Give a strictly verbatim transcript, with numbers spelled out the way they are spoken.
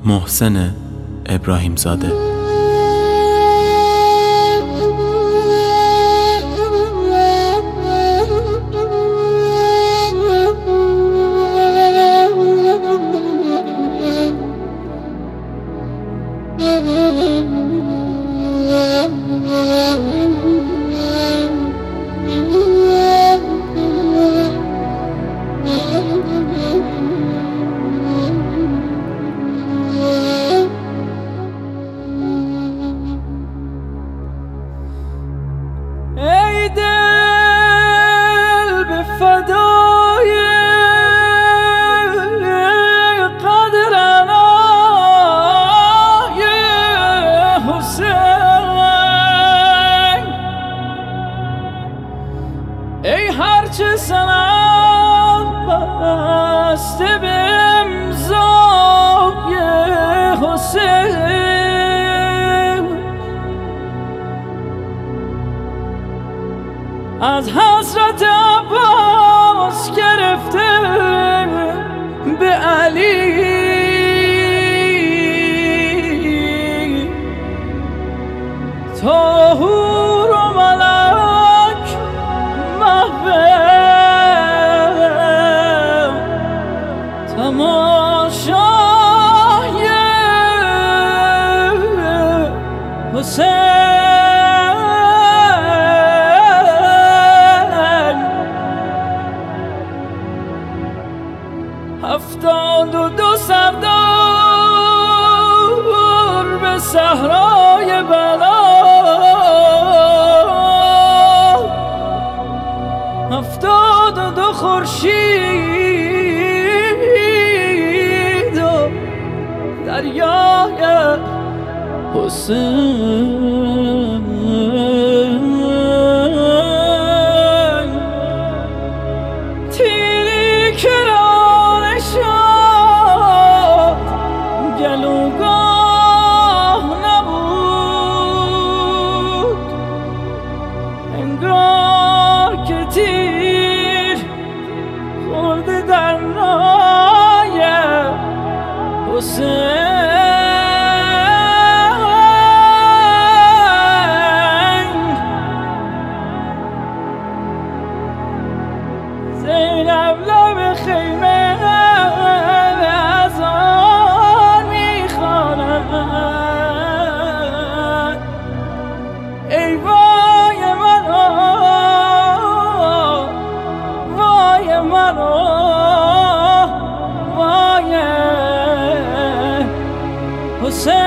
محسن ابراهیم زاده. ای دل به فدای قدرنای حسین، ای هرچه سنم بسته به امضای حسین، از حضرت عباس گرفته به علی، تا حور و ملک محو تماشای حسین. هفتاد و دو سردار به صحرای بلا، هفتاد و دو خورشید و دریای حسین، تیری که گلوگاه نبود، انگار که تیر خورده در نای حسین. زینب لب خیمه ای وای مرا، وای مرا، وای حسین.